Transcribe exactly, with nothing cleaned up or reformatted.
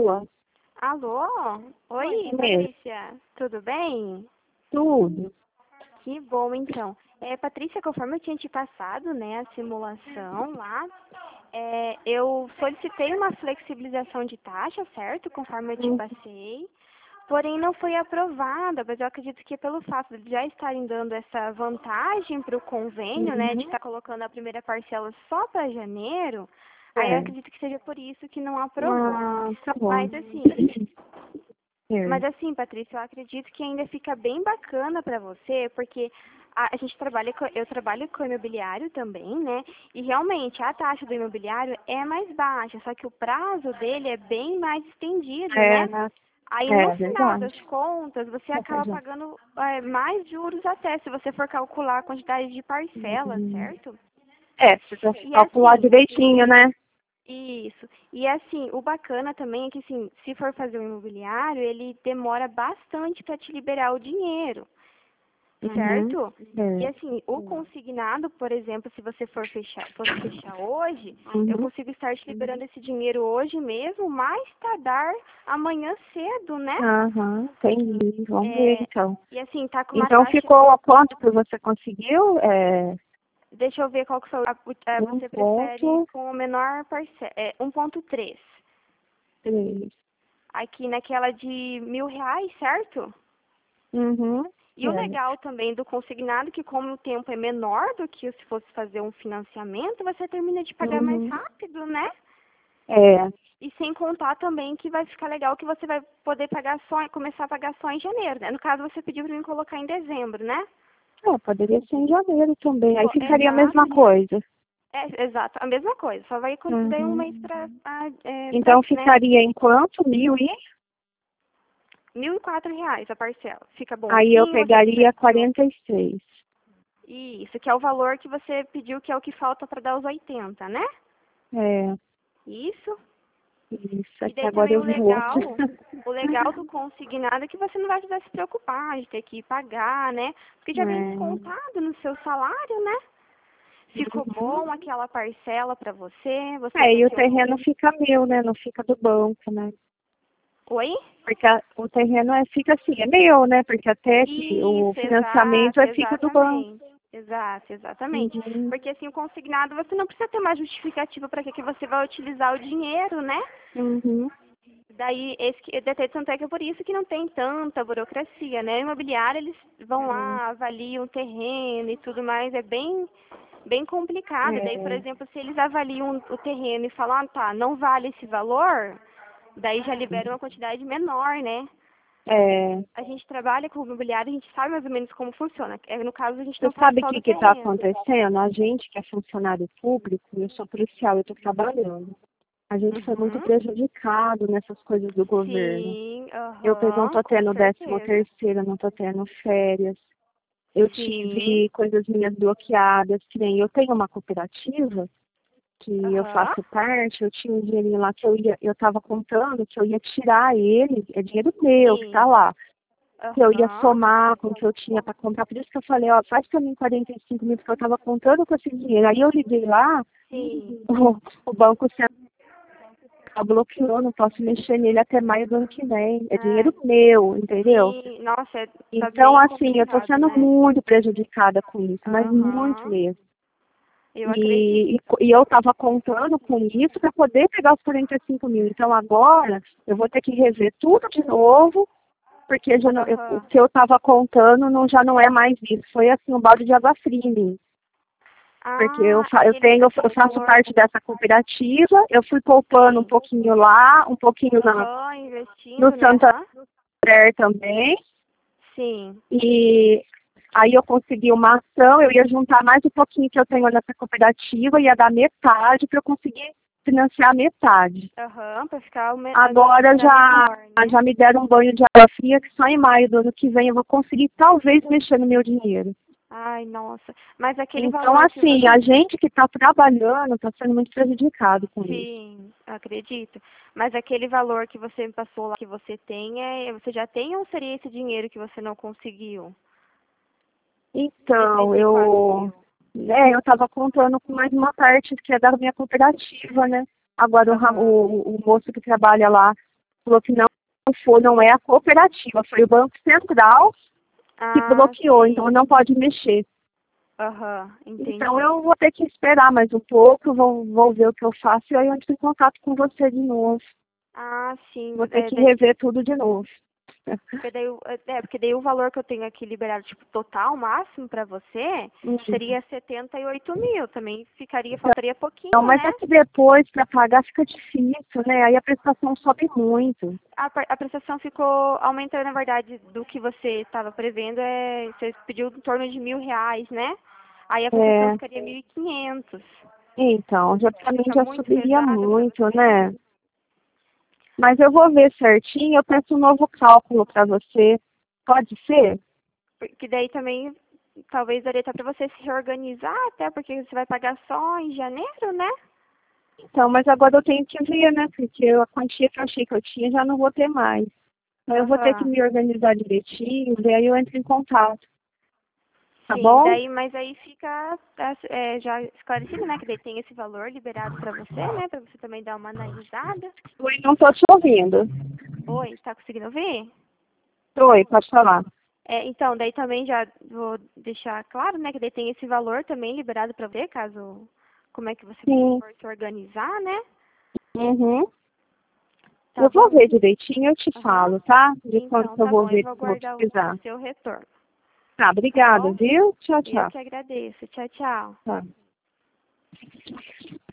Alô? Alô? Oi, Oi, Patrícia. Tudo bem? Tudo. Que bom, então. É, Patrícia, conforme eu tinha te passado, né, a simulação lá, é, eu solicitei uma flexibilização de taxa, certo? Conforme eu te Uhum. passei. Porém, não foi aprovada, mas eu acredito que pelo fato de já estarem dando essa vantagem para o convênio, né, de Uhum. estar colocando a primeira parcela só para janeiro, aí eu É. acredito que seja por isso que não aprovou. Ah, tá bom. Mas assim, É. Mas assim, Patrícia, eu acredito que ainda fica bem bacana para você, porque a, a gente trabalha, com, eu trabalho com imobiliário também, né? E realmente a taxa do imobiliário é mais baixa, só que o prazo dele é bem mais estendido, É, né? né? Aí no É final das verdade. contas, você É acaba verdade. pagando é, mais juros até, se você for calcular a quantidade de parcelas, Uhum. certo? É, precisa E calcular assim, direitinho, né? isso. E assim, o bacana também é que assim, se for fazer um imobiliário, ele demora bastante para te liberar o dinheiro, Uhum. certo? E É. assim, o consignado, por exemplo, se você for fechar, fosse fechar hoje, eu Uhum. consigo estar te liberando esse dinheiro hoje mesmo, mais tardar amanhã cedo, né? Aham, entendi. Vamos ver É, então. e assim, tá com uma Então taxa, ficou a quanto que você conseguiu? É, deixa eu ver qual que foi, a, a- um você prefere ponto com o menor parcela, é, um ponto três. três. Aqui naquela de mil reais, certo? Uhum. E o É. legal também do consignado, que como o tempo é menor do que se fosse fazer um financiamento, você termina de pagar mais Uhum. rápido, né? É. E sem contar também que vai ficar legal que você vai poder pagar só, começar a pagar só em janeiro, né? No caso, você pediu para mim colocar em dezembro, né? É, poderia ser em janeiro também. Aí Co- ficaria a mesma Exato. coisa. É, exato, a mesma coisa. Só vai com daí um Uhum. mês para, é, pra, Então né? ficaria em quanto? Mil e? Mil e quatro reais a parcela. Fica bom Aí eu assim? Você pegaria prefere? quarenta e seis. Isso, que é o valor que você pediu, que é o que falta para dar os oitenta, né? É, Isso. isso. E Aqui daí agora também eu o vi o outro. legal, o legal do consignado é que você não vai precisar se preocupar de ter que pagar, né? Porque já vem É. descontado no seu salário, né? Ficou Uhum. bom aquela parcela para você, você É, tem e o seu... terreno fica meu, né? Não fica do banco, né? Oi? Porque a- o terreno é, fica assim, é meu, né? Porque até que o Isso, financiamento exato, é fica do banco. exatamente. Exato, exatamente. Uhum. Porque assim, o consignado você não precisa ter uma justificativa para que, que você vai utilizar o dinheiro, né? Uhum. Daí, esse que, até tanto é que é por isso que não tem tanta burocracia, né? Imobiliário, eles vão lá, avaliam o terreno e tudo mais, é bem, bem complicado. Daí, por É, exemplo, se eles avaliam o terreno e falam, ah, tá, não vale esse valor, daí já libera uma quantidade menor, né? é, A gente trabalha com imobiliário, a gente sabe mais ou menos como funciona. É, no caso, a gente você não faz sabe o só que do está terreno. acontecendo? A gente que é funcionário público, eu sou policial, eu estou trabalhando. A gente foi muito Uhum. prejudicado nessas coisas do governo. Sim, Eu pe- não aham, estou com tendo décimo certeza. terceiro, não estou tendo férias. Eu Sim, tive coisas minhas bloqueadas, que nem eu tenho uma cooperativa que eu aham, faço parte, eu tinha um dinheirinho lá que eu ia, eu estava contando que eu ia tirar ele, é dinheiro meu que está sim, lá, que eu ia aham. somar com o que eu tinha para comprar. Por isso que eu falei, ó, faz para mim quarenta e cinco mil, porque eu estava contando com esse dinheiro. Aí eu liguei lá, Sim, o, o banco central bloqueou, não posso mexer nele até maio do ano que vem. É é, dinheiro meu, entendeu? sim, nossa, é- tá Então, bem assim, eu estou complicado, sendo né? muito prejudicada com isso, mas muito Aham, mesmo. eu E, e, acredito. e eu estava contando com isso para poder pegar os quarenta e cinco mil. Então, agora, eu vou ter que rever tudo de novo, porque já não, eu- o Aham. que eu estava contando não, já não é mais isso. Foi assim, um balde de água fria em mim. Porque eu, Ah, fa- eu aquele, tenho, eu aquele faço valor, parte dessa cooperativa, eu fui poupando um sim. pouquinho lá, um pouquinho na, Aham, no investindo, né? Santander Aham. também, Sim. e aí eu consegui uma ação, eu ia juntar mais um pouquinho que eu tenho nessa cooperativa, ia dar metade para eu conseguir financiar metade. Aham, pra ficar uma, a Agora dívida já, menor, né? já me deram um banho de água fria que só em maio do ano que vem eu vou conseguir talvez mexer no meu dinheiro. Ai, nossa. Mas aquele Então, valor que assim, você... a gente que está trabalhando está sendo muito prejudicado com isso. Sim, acredito. Mas aquele valor que você me passou lá, que você tem, é, você já tem ou seria esse dinheiro que você não conseguiu? De Então, trinta e quatro eu mil. é, eu estava contando com mais uma parte que é da minha cooperativa, né? Agora o, ra- Aham. o, o moço que trabalha lá falou que não foi, não é a cooperativa, foi o Banco Central que Ah, bloqueou, sim. então não pode mexer. Aham, entendi. Então eu vou ter que esperar mais um pouco, vou, vou ver o que eu faço e aí eu entro em contato com você de novo. Ah, sim. Vou ter É, que daí, rever tudo de novo. porque daí, o- é, porque daí o valor que eu tenho aqui liberado, tipo, total, máximo pra você, Uhum. seria setenta e oito mil. Também ficaria, faltaria Não, pouquinho, mas né? é que depois para pagar fica difícil, né? Aí a prestação sobe muito. A, par- a prestação ficou aumentando, na verdade, do que você estava prevendo, é, você pediu em torno de mil reais, né? Aí a prestação É, ficaria mil e quinhentos. então, já para mim Fica já muito subiria pesado para muito, você? né? Mas eu vou ver certinho, eu peço um novo cálculo para você. Pode ser? Porque daí também, talvez daria até para você se reorganizar, até porque você vai pagar só em janeiro, né? Então, mas agora eu tenho que ver, né? Porque a quantia que eu achei que eu tinha já não vou ter mais. Então eu vou ter que Aham. me organizar direitinho, e aí eu entro em contato. Tá Sim, bom? daí, mas aí fica é, já esclarecido, né? Que daí tem esse valor liberado para você, né? Para você também dar uma analisada. Oi, não estou te ouvindo. Oi, tá conseguindo ouvir? Oi, pode falar. É, então, daí também já vou deixar claro, né, que daí tem esse valor também liberado para você, caso como é que você Sim. for se organizar, né? Uhum. Tá Eu vou bom? ver direitinho, eu te Aham. falo, tá? De quanto Então, que eu tá vou bom. Eu ver, vou que eu vou aguardar o, o pesquisar. seu retorno, Tá, tá obrigada, bom? viu? Tchau, Eu tchau. que agradeço. Tchau, tchau. Tá.